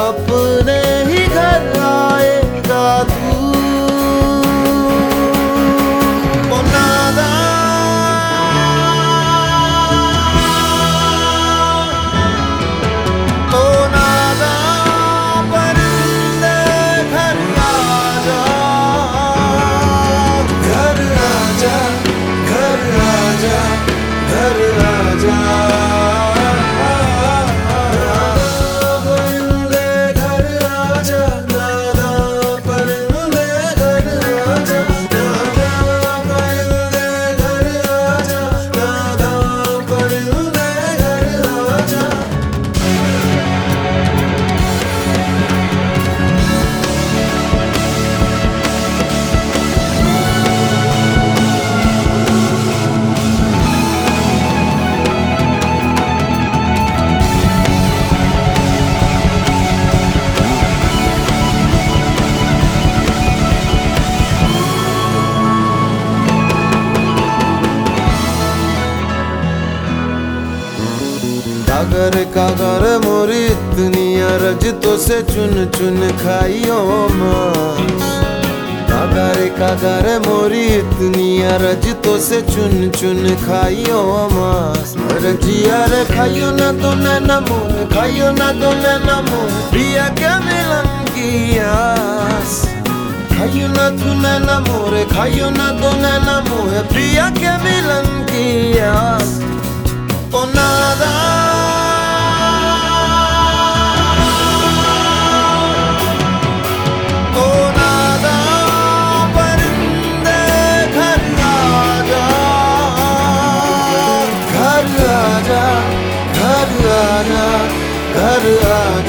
अपने ही घर आएगा तू। ओ नादा ओ नादा परिंदे घर आजा, घर आजा, घर आजा, घर आजा। कागर मोरी इतनी अरज तो से चुन चुन खाइयो मांस। कागर मोरी इतनी अरज तो से चुन चुन खाइयो मांस। रजिया रे खाइयो ना तो नैना मोर, खाइयो ना तो नैना मोर, प्रिया क्या मिलन की आस। खाइयो ना तू नैना मोर, खाइयो ना तो नैना मोर, प्रिया क्या मिलन की आस। ओ नादा घर आजा, घर आजा।